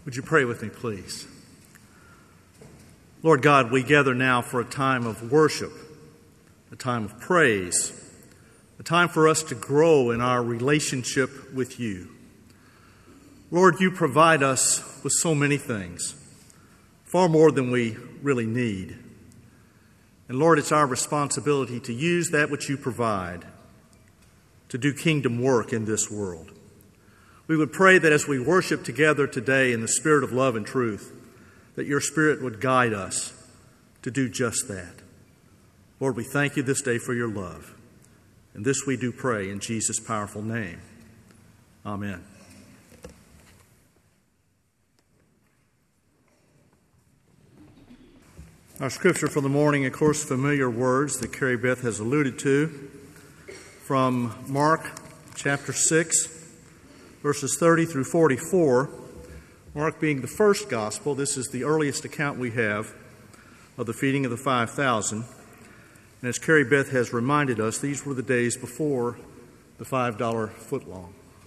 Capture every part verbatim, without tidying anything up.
Would you pray with me, please? Lord God, we gather now for a time of worship, a time of praise, a time for us to grow in our relationship with you. Lord, you provide us with so many things, far more than we really need. And Lord, it's our responsibility to use that which you provide to do kingdom work in this world. We would pray that as we worship together today in the spirit of love and truth, that your Spirit would guide us to do just that. Lord, we thank you this day for your love. And this we do pray in Jesus' powerful name. Amen. Our scripture for the morning, of course, familiar words that Carrie Beth has alluded to from Mark chapter six, verses thirty through forty-four. Mark being the first gospel, this is the earliest account we have of the feeding of the five thousand. And as Carrie Beth has reminded us, these were the days before the five dollar footlong.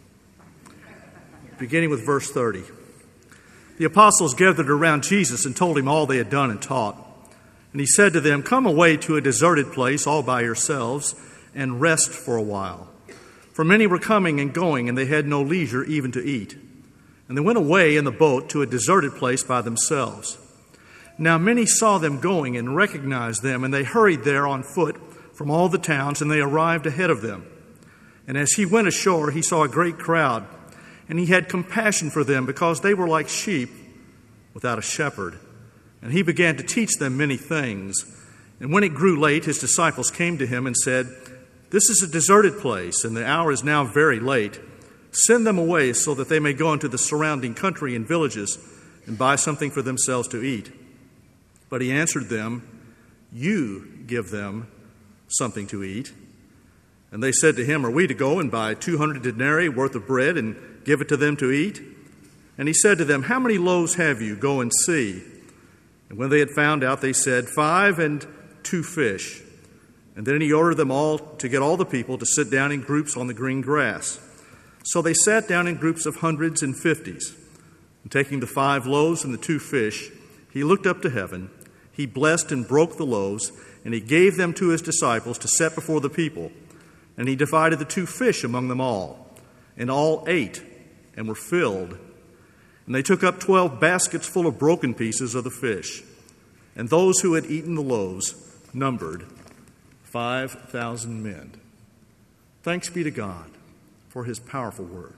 Beginning with verse thirty. The apostles gathered around Jesus and told him all they had done and taught. And he said to them, "Come away to a deserted place all by yourselves and rest for a while." For many were coming and going, and they had no leisure even to eat. And they went away in the boat to a deserted place by themselves. Now many saw them going and recognized them, and they hurried there on foot from all the towns, and they arrived ahead of them. And as he went ashore, he saw a great crowd, and he had compassion for them, because they were like sheep without a shepherd. And he began to teach them many things. And when it grew late, his disciples came to him and said, "This is a deserted place, and the hour is now very late. Send them away so that they may go into the surrounding country and villages and buy something for themselves to eat." But he answered them, "You give them something to eat." And they said to him, "Are we to go and buy two hundred denarii worth of bread and give it to them to eat?" And he said to them, "How many loaves have you? Go and see." And when they had found out, they said, "Five and two fish." And then he ordered them all to get all the people to sit down in groups on the green grass. So they sat down in groups of hundreds and fifties. And taking the five loaves and the two fish, he looked up to heaven. He blessed and broke the loaves, and he gave them to his disciples to set before the people. And he divided the two fish among them all. And all ate and were filled. And they took up twelve baskets full of broken pieces of the fish. And those who had eaten the loaves numbered five thousand men. Thanks be to God for his powerful word.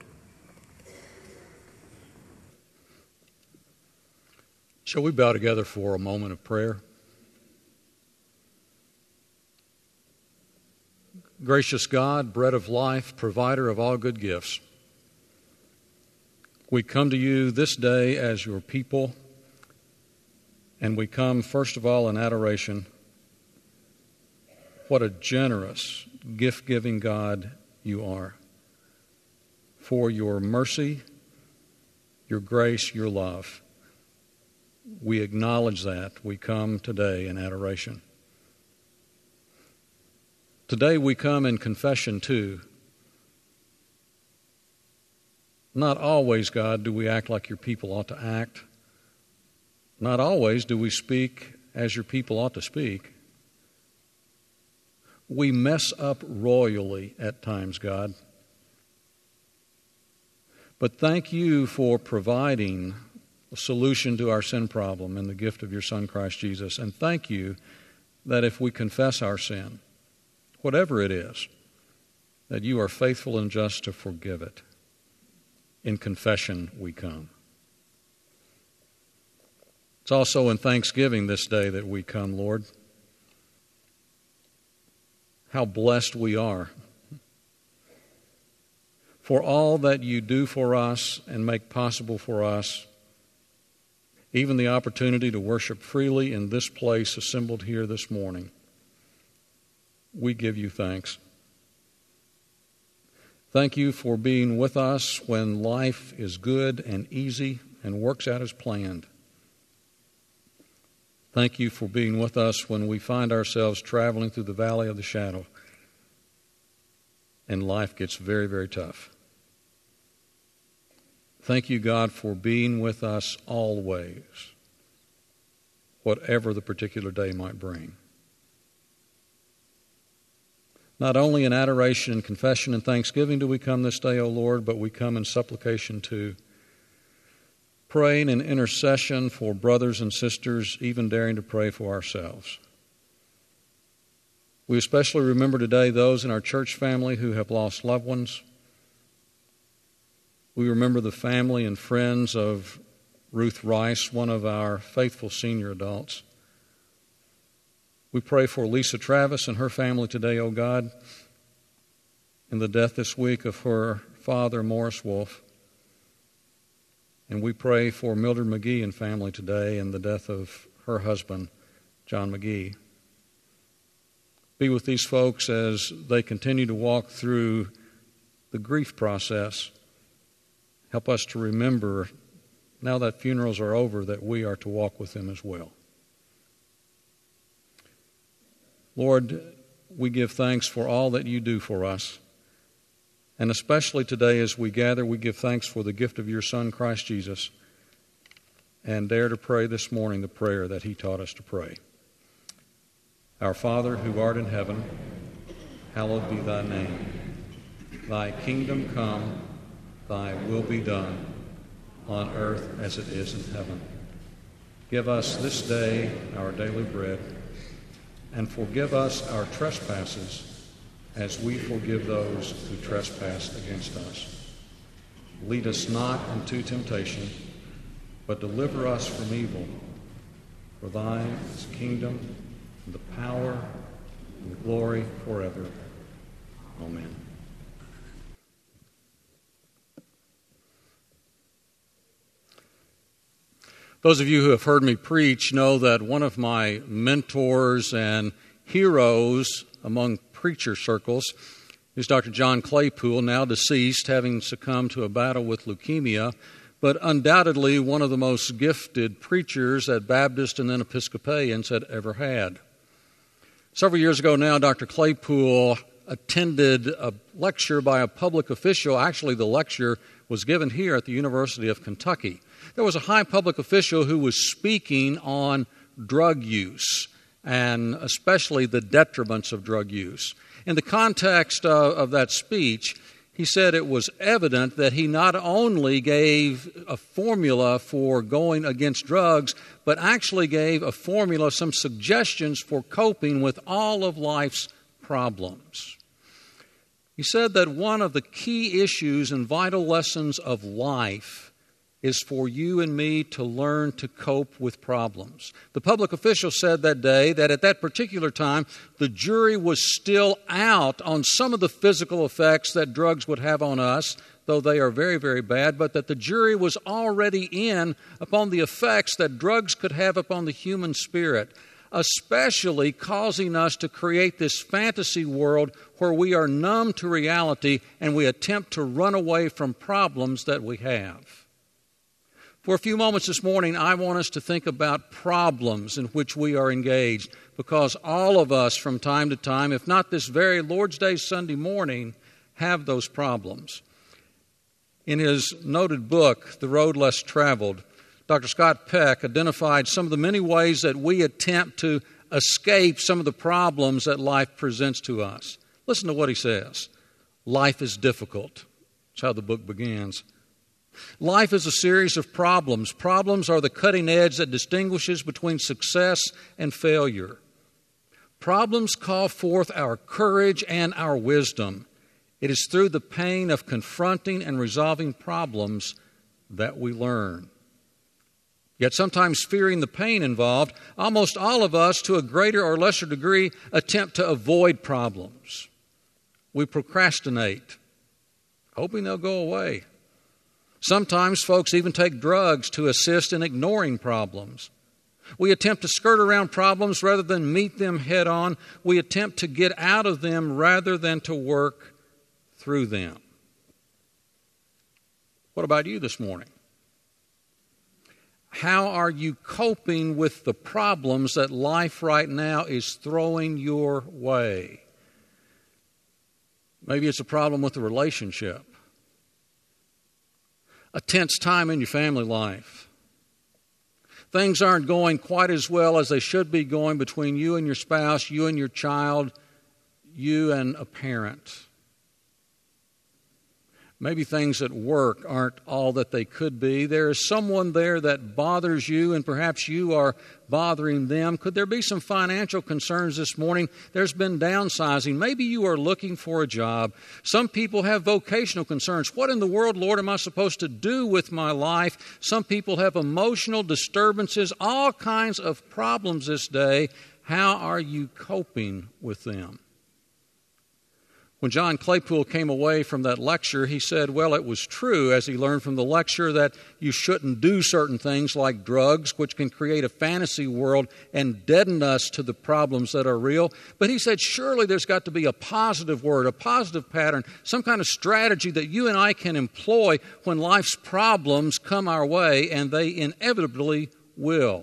Shall we bow together for a moment of prayer? Gracious God, bread of life, provider of all good gifts, we come to you this day as your people, and we come first of all in adoration. What a generous, gift-giving God you are. For your mercy, your grace, your love. We acknowledge that. We come today in adoration. Today we come in confession too. Not always, God, do we act like your people ought to act. Not always do we speak as your people ought to speak. We mess up royally at times, God. But thank you for providing a solution to our sin problem in the gift of your Son, Christ Jesus. And thank you that if we confess our sin, whatever it is, that you are faithful and just to forgive it. In confession we come. It's also in thanksgiving this day that we come, Lord. How blessed we are for all that you do for us and make possible for us, even the opportunity to worship freely in this place assembled here this morning. We give you thanks. Thank you for being with us when life is good and easy and works out as planned. Thank you for being with us when we find ourselves traveling through the valley of the shadow and life gets very, very tough. Thank you, God, for being with us always, whatever the particular day might bring. Not only in adoration and confession and thanksgiving do we come this day, O Lord, but we come in supplication too, praying in intercession for brothers and sisters, even daring to pray for ourselves. We especially remember today those in our church family who have lost loved ones. We remember the family and friends of Ruth Rice, one of our faithful senior adults. We pray for Lisa Travis and her family today, O God, in the death this week of her father, Morris Wolf. And we pray for Mildred McGee and family today in the death of her husband, John McGee. Be with these folks as they continue to walk through the grief process. Help us to remember, now that funerals are over, that we are to walk with them as well. Lord, we give thanks for all that you do for us. And especially today as we gather, we give thanks for the gift of your Son, Christ Jesus, and dare to pray this morning the prayer that he taught us to pray. Our Father, who art in heaven, hallowed be thy name. Thy kingdom come, thy will be done, on earth as it is in heaven. Give us this day our daily bread, and forgive us our trespasses, as we forgive those who trespass against us. Lead us not into temptation, but deliver us from evil. For thine is the kingdom, and the power, and the glory forever. Amen. Those of you who have heard me preach know that one of my mentors and heroes among preacher circles is Doctor John Claypool, now deceased, having succumbed to a battle with leukemia, but undoubtedly one of the most gifted preachers that Baptists and then Episcopalians had ever had. Several years ago now, Doctor Claypool attended a lecture by a public official. Actually, the lecture was given here at the University of Kentucky. There was a high public official who was speaking on drug use, and especially the detriments of drug use. In the context of, of that speech, he said it was evident that he not only gave a formula for going against drugs, but actually gave a formula, some suggestions for coping with all of life's problems. He said that one of the key issues and vital lessons of life is for you and me to learn to cope with problems. The public official said that day that at that particular time, the jury was still out on some of the physical effects that drugs would have on us, though they are very, very bad, but that the jury was already in upon the effects that drugs could have upon the human spirit, especially causing us to create this fantasy world where we are numb to reality and we attempt to run away from problems that we have. For a few moments this morning, I want us to think about problems in which we are engaged, because all of us from time to time, if not this very Lord's Day Sunday morning, have those problems. In his noted book, The Road Less Traveled, Doctor Scott Peck identified some of the many ways that we attempt to escape some of the problems that life presents to us. Listen to what he says. Life is difficult. That's how the book begins. Life is a series of problems. Problems are the cutting edge that distinguishes between success and failure. Problems call forth our courage and our wisdom. It is through the pain of confronting and resolving problems that we learn. Yet sometimes fearing the pain involved, almost all of us, to a greater or lesser degree, attempt to avoid problems. We procrastinate, hoping they'll go away. Sometimes folks even take drugs to assist in ignoring problems. We attempt to skirt around problems rather than meet them head on. We attempt to get out of them rather than to work through them. What about you this morning? How are you coping with the problems that life right now is throwing your way? Maybe it's a problem with a relationship. a tense time in your family life. Things aren't going quite as well as they should be going between you and your spouse, you and your child, you and a parent. Maybe things at work aren't all that they could be. There is someone there that bothers you, and perhaps you are bothering them. Could there be some financial concerns this morning? There's been downsizing. Maybe you are looking for a job. Some people have vocational concerns. What in the world, Lord, am I supposed to do with my life? Some people have emotional disturbances, all kinds of problems this day. How are you coping with them? When John Claypool came away from that lecture, he said, well, it was true, as he learned from the lecture, that you shouldn't do certain things like drugs, which can create a fantasy world and deaden us to the problems that are real. But he said, surely there's got to be a positive word, a positive pattern, some kind of strategy that you and I can employ when life's problems come our way, and they inevitably will.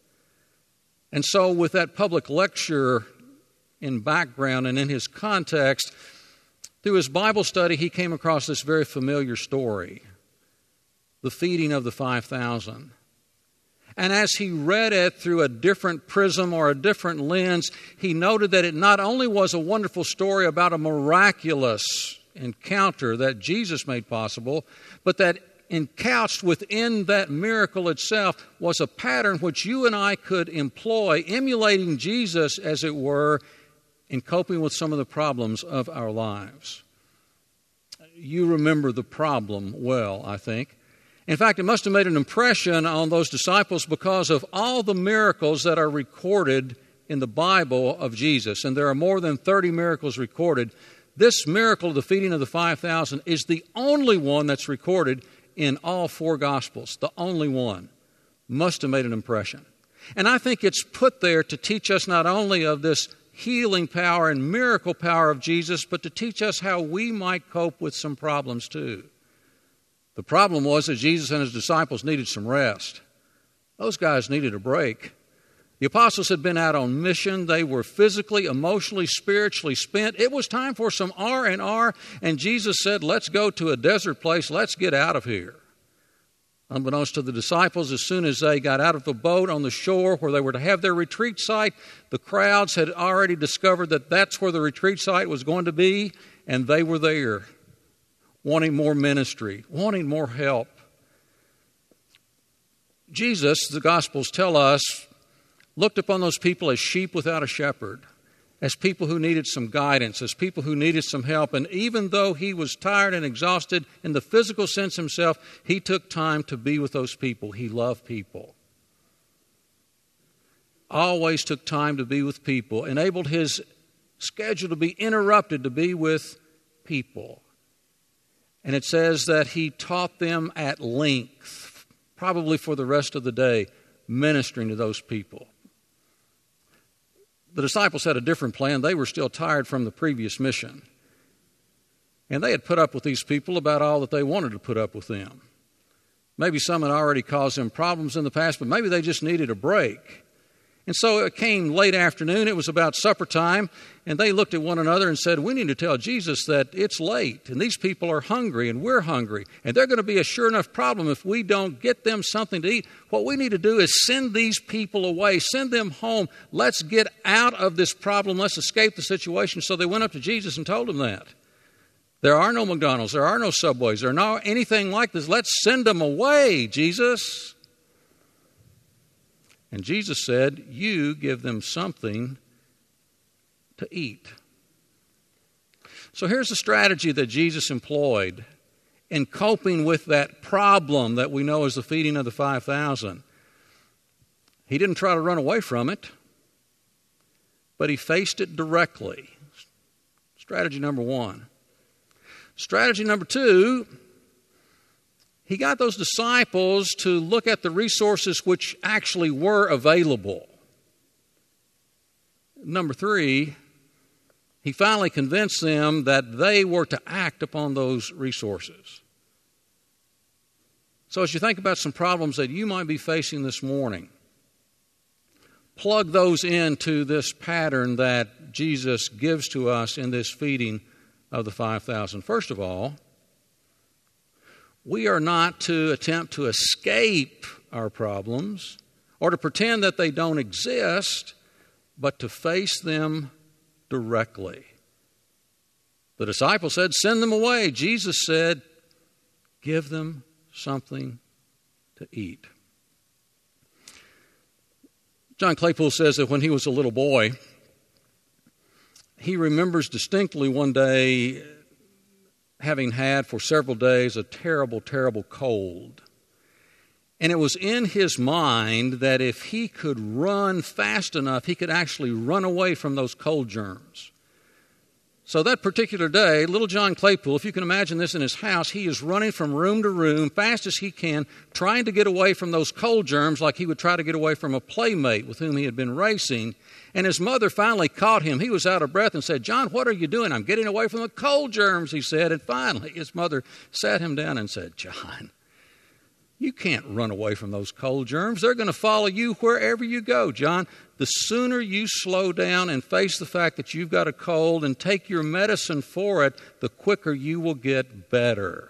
And so with that public lecture in background and in his context, through his Bible study, he came across this very familiar story, the feeding of the five thousand. And as he read it through a different prism or a different lens, he noted that it not only was a wonderful story about a miraculous encounter that Jesus made possible, but that encouched within that miracle itself was a pattern which you and I could employ, emulating Jesus, as it were, in coping with some of the problems of our lives. You remember the problem well, I think. In fact, it must have made an impression on those disciples because of all the miracles that are recorded in the Bible of Jesus. And there are more than thirty miracles recorded. This miracle of the feeding of the five thousand is the only one that's recorded in all four Gospels. The only one. Must have made an impression. And I think it's put there to teach us not only of this healing power and miracle power of Jesus, but to teach us how we might cope with some problems too. The problem was that Jesus and his disciples needed some rest. Those guys needed a break. The apostles had been out on mission. They were physically, emotionally, spiritually spent. It was time for some R and R, and Jesus said, let's go to a desert place. Let's get out of here. Unbeknownst to the disciples, as soon as they got out of the boat on the shore where they were to have their retreat site, the crowds had already discovered that that's where the retreat site was going to be, and they were there, wanting more ministry, wanting more help. Jesus, the Gospels tell us, looked upon those people as sheep without a shepherd, as people who needed some guidance, as people who needed some help. And even though he was tired and exhausted in the physical sense himself, he took time to be with those people. He loved people. Always took time to be with people, enabled his schedule to be interrupted to be with people. And it says that he taught them at length, probably for the rest of the day, ministering to those people. The disciples had a different plan. They were still tired from the previous mission. And they had put up with these people about all that they wanted to put up with them. Maybe some had already caused them problems in the past, but maybe they just needed a break. And so it came late afternoon. It was about supper time, and they looked at one another and said, we need to tell Jesus that it's late, and these people are hungry, and we're hungry, and they're going to be a sure enough problem if we don't get them something to eat. What we need to do is send these people away, send them home. Let's get out of this problem. Let's escape the situation. So they went up to Jesus and told him that. There are no McDonald's. There are no Subways. There are no anything like this. Let's send them away, Jesus. And Jesus said, you give them something to eat. So here's the strategy that Jesus employed in coping with that problem that we know as the feeding of the five thousand. He didn't try to run away from it, but he faced it directly. Strategy number one. Strategy number two, he got those disciples to look at the resources which actually were available. Number three, he finally convinced them that they were to act upon those resources. So as you think about some problems that you might be facing this morning, plug those into this pattern that Jesus gives to us in this feeding of the five thousand. First of all, We are not to attempt to escape our problems or to pretend that they don't exist, but to face them directly. The disciples said, send them away. Jesus said, give them something to eat. John Claypool says that when he was a little boy, he remembers distinctly one day having had for several days a terrible, terrible cold. And it was in his mind that if he could run fast enough, he could actually run away from those cold germs. So that particular day, little John Claypool, if you can imagine this in his house, he is running from room to room fast as he can, trying to get away from those cold germs like he would try to get away from a playmate with whom he had been racing. And his mother finally caught him. He was out of breath and said, John, what are you doing? I'm getting away from the cold germs, he said. And finally his mother sat him down and said, John, you can't run away from those cold germs. They're going to follow you wherever you go, John. The sooner you slow down and face the fact that you've got a cold and take your medicine for it, the quicker you will get better.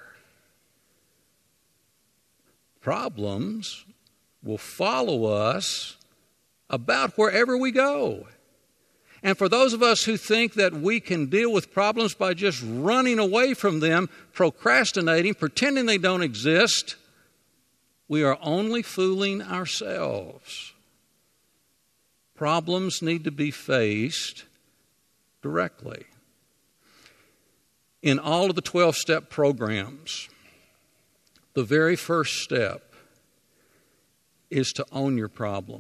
Problems will follow us about wherever we go. And for those of us who think that we can deal with problems by just running away from them, procrastinating, pretending they don't exist, we are only fooling ourselves. Problems need to be faced directly. In all of the twelve-step programs, the very first step is to own your problem.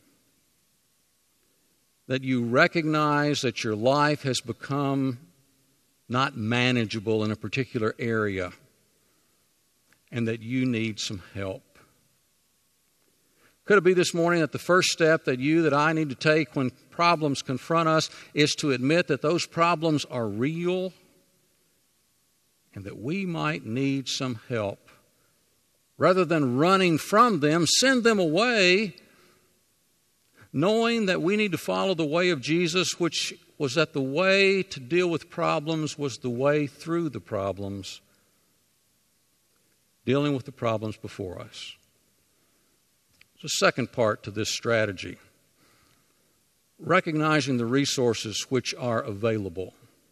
That you recognize that your life has become not manageable in a particular area and that you need some help. Could it be this morning that the first step that you, that I need to take when problems confront us is to admit that those problems are real and that we might need some help? Rather than running from them, send them away, knowing that we need to follow the way of Jesus, which was that the way to deal with problems was the way through the problems, dealing with the problems before us. There's a second part to this strategy. Recognizing the resources which are available.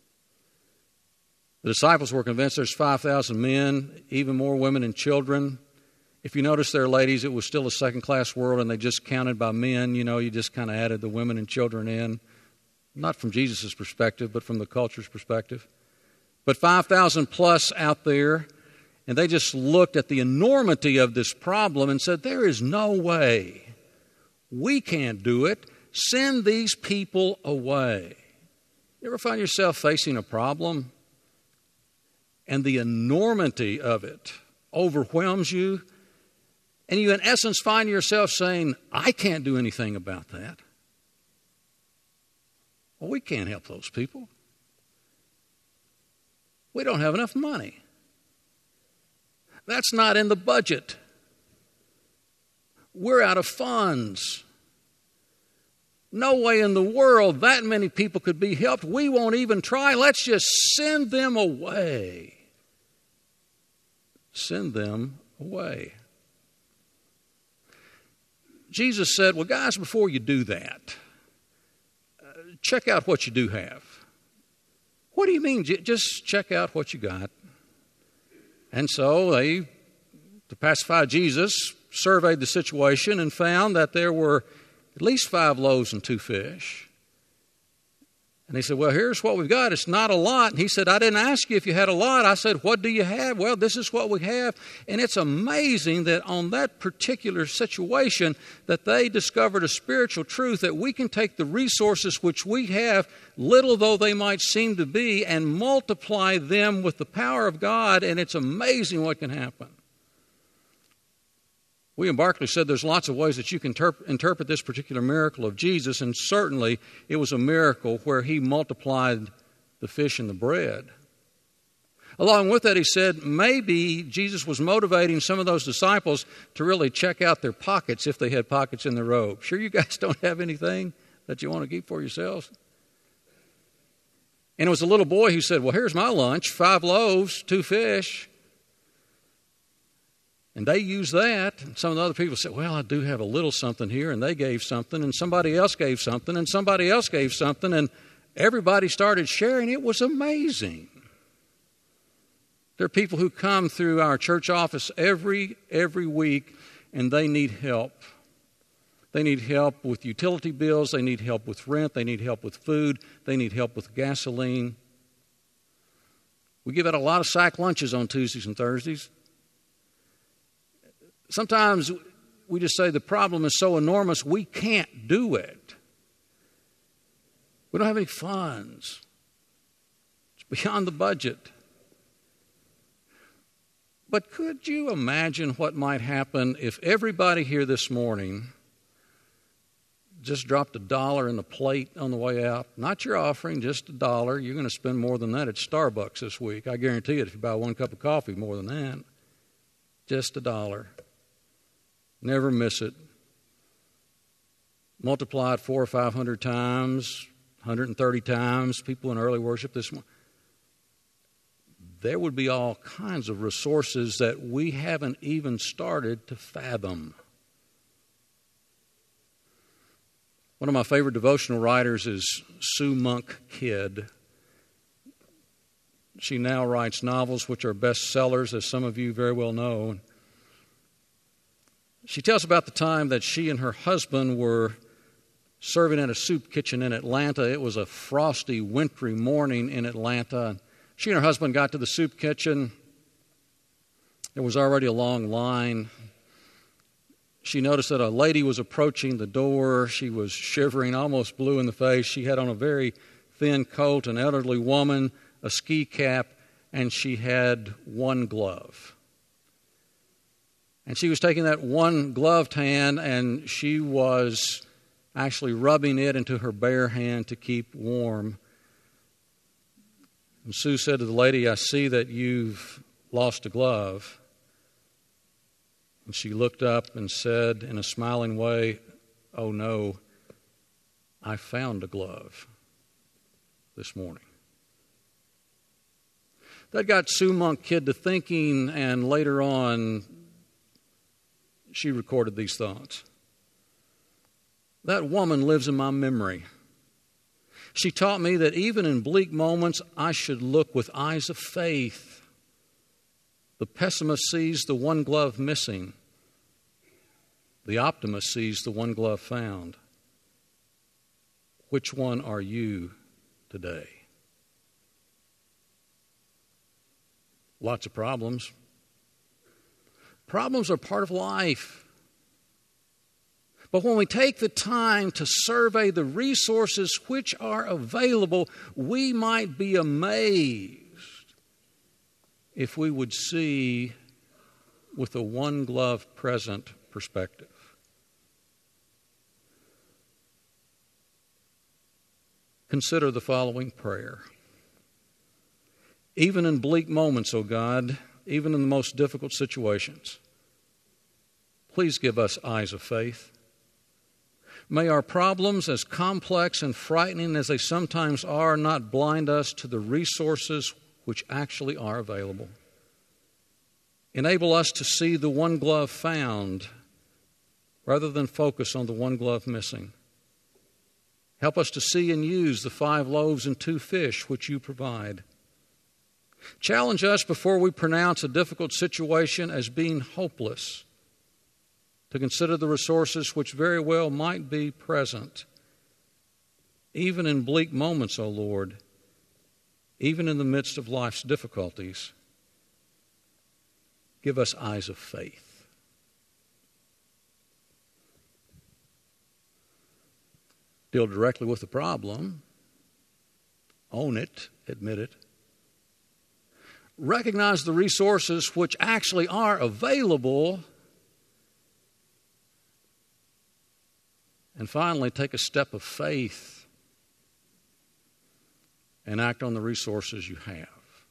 The disciples were convinced there's five thousand men, even more women and children. If you notice there, ladies, it was still a second-class world and they just counted by men. You know, you just kind of added the women and children in. Not from Jesus' perspective, but from the culture's perspective. But five thousand plus out there. And they just looked at the enormity of this problem and said, there is no way. We can't do it. Send these people away. You ever find yourself facing a problem and the enormity of it overwhelms you? And you, in essence, find yourself saying, I can't do anything about that. Well, we can't help those people. We don't have enough money. That's not in the budget. We're out of funds. No way in the world that many people could be helped. We won't even try. Let's just send them away. Send them away. Jesus said, well, guys, before you do that, uh, check out what you do have. What do you mean? J- just check out what you got. And so they, to pacify Jesus, surveyed the situation and found that there were at least five loaves and two fish. And he said, well, here's what we've got. It's not a lot. And he said, I didn't ask you if you had a lot. I said, what do you have? Well, this is what we have. And it's amazing that on that particular situation that they discovered a spiritual truth that we can take the resources which we have, little though they might seem to be, and multiply them with the power of God. And it's amazing what can happen. William Barclay said there's lots of ways that you can interp- interpret this particular miracle of Jesus, and certainly it was a miracle where he multiplied the fish and the bread. Along with that, he said maybe Jesus was motivating some of those disciples to really check out their pockets if they had pockets in their robe. Sure you guys don't have anything that you want to keep for yourselves? And it was a little boy who said, well, here's my lunch, five loaves, two fish. And they use that. And some of the other people say, well, I do have a little something here, and they gave something, and somebody else gave something, and somebody else gave something, and everybody started sharing. It was amazing. There are people who come through our church office every every week, and they need help. They need help with utility bills. They need help with rent. They need help with food. They need help with gasoline. We give out a lot of sack lunches on Tuesdays and Thursdays. Sometimes we just say the problem is so enormous we can't do it. We don't have any funds. It's beyond the budget. But could you imagine what might happen if everybody here this morning just dropped a dollar in the plate on the way out? Not your offering, just a dollar. You're going to spend more than that at Starbucks this week. I guarantee it, if you buy one cup of coffee, more than that. Just a dollar. Never miss it. Multiply it four or five hundred times, one hundred thirty times. People in early worship this morning. There would be all kinds of resources that we haven't even started to fathom. One of my favorite devotional writers is Sue Monk Kidd. She now writes novels which are bestsellers, as some of you very well know. She tells about the time that she and her husband were serving at a soup kitchen in Atlanta. It was a frosty, wintry morning in Atlanta. She and her husband got to the soup kitchen. There was already a long line. She noticed that a lady was approaching the door. She was shivering, almost blue in the face. She had on a very thin coat, an elderly woman, a ski cap, and she had one glove. And she was taking that one gloved hand, and she was actually rubbing it into her bare hand to keep warm. And Sue said to the lady, I see that you've lost a glove. And she looked up and said in a smiling way, oh no, I found a glove this morning. That got Sue Monk Kidd to thinking, and later on, she recorded these thoughts. That woman lives in my memory. She taught me that even in bleak moments, I should look with eyes of faith. The pessimist sees the one glove missing. The optimist sees the one glove found. Which one are you today? Lots of problems. Problems are part of life. But when we take the time to survey the resources which are available, we might be amazed if we would see with a one-glove present perspective. Consider the following prayer. Even in bleak moments, O God, even in the most difficult situations, please give us eyes of faith. May our problems, as complex and frightening as they sometimes are, not blind us to the resources which actually are available. Enable us to see the one glove found rather than focus on the one glove missing. Help us to see and use the five loaves and two fish which you provide. Challenge us before we pronounce a difficult situation as being hopeless, to consider the resources which very well might be present, even in bleak moments, O Lord, even in the midst of life's difficulties. Give us eyes of faith. Deal directly with the problem. Own it. Admit it. Recognize the resources which actually are available. And finally, take a step of faith and act on the resources you have.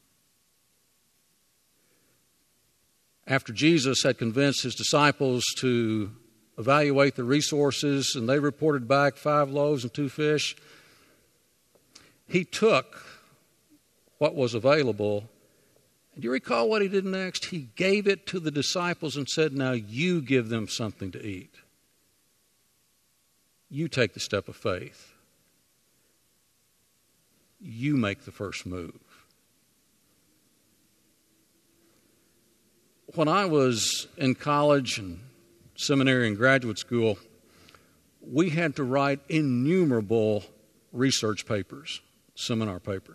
After Jesus had convinced his disciples to evaluate the resources, and they reported back five loaves and two fish, he took what was available And do you recall what he did next? He gave it to the disciples and said, now you give them something to eat. You take the step of faith. You make the first move. When I was in college and seminary and graduate school, we had to write innumerable research papers, seminar papers.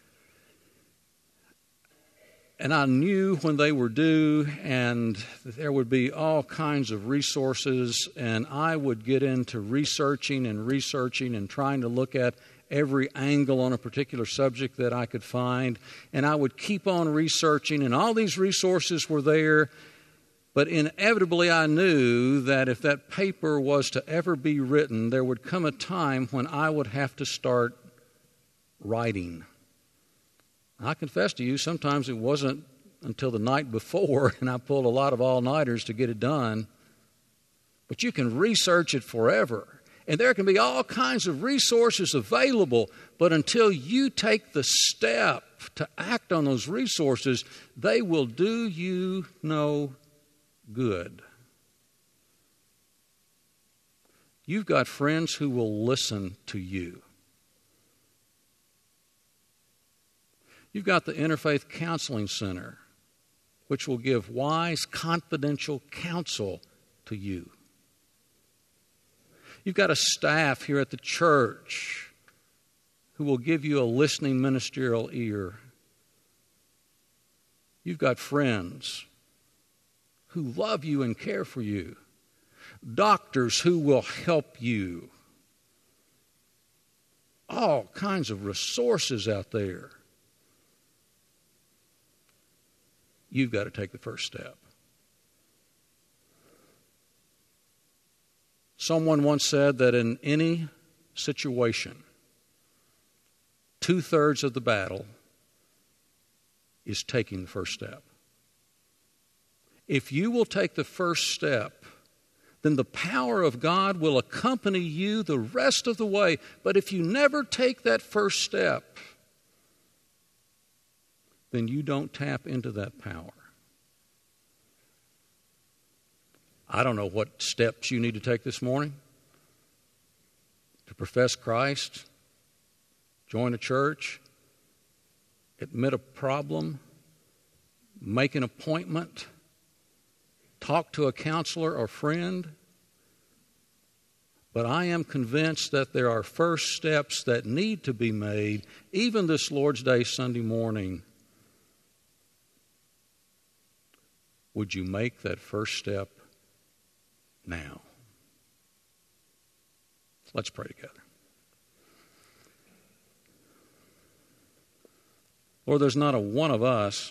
And I knew when they were due, and there would be all kinds of resources, and I would get into researching and researching and trying to look at every angle on a particular subject that I could find. And I would keep on researching, and all these resources were there. But inevitably I knew that if that paper was to ever be written, there would come a time when I would have to start writing. I confess to you, sometimes it wasn't until the night before, and I pulled a lot of all-nighters to get it done. But you can research it forever. And there can be all kinds of resources available, but until you take the step to act on those resources, they will do you no good. You've got friends who will listen to you. You've got the Interfaith Counseling Center, which will give wise, confidential counsel to you. You've got a staff here at the church who will give you a listening ministerial ear. You've got friends who love you and care for you. Doctors who will help you. All kinds of resources out there. You've got to take the first step. Someone once said that in any situation, two-thirds of the battle is taking the first step. If you will take the first step, then the power of God will accompany you the rest of the way. But if you never take that first step, then you don't tap into that power. I don't know what steps you need to take this morning to profess Christ, join a church, admit a problem, make an appointment, talk to a counselor or friend. But I am convinced that there are first steps that need to be made, even this Lord's Day Sunday morning. Would you make that first step now? Let's pray together. Lord, there's not a one of us,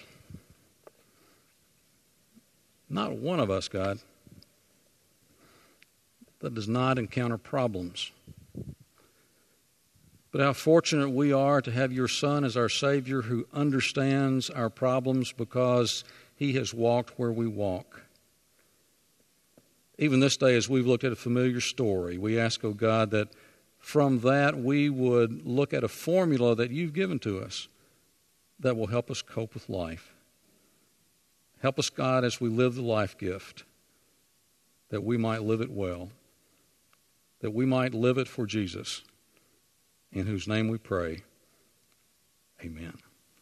not one of us, God, that does not encounter problems. But how fortunate we are to have your Son as our Savior who understands our problems because He has walked where we walk. Even this day, as we've looked at a familiar story, we ask, oh God, that from that we would look at a formula that you've given to us that will help us cope with life. Help us, God, as we live the life gift, that we might live it well, that we might live it for Jesus, in whose name we pray. Amen.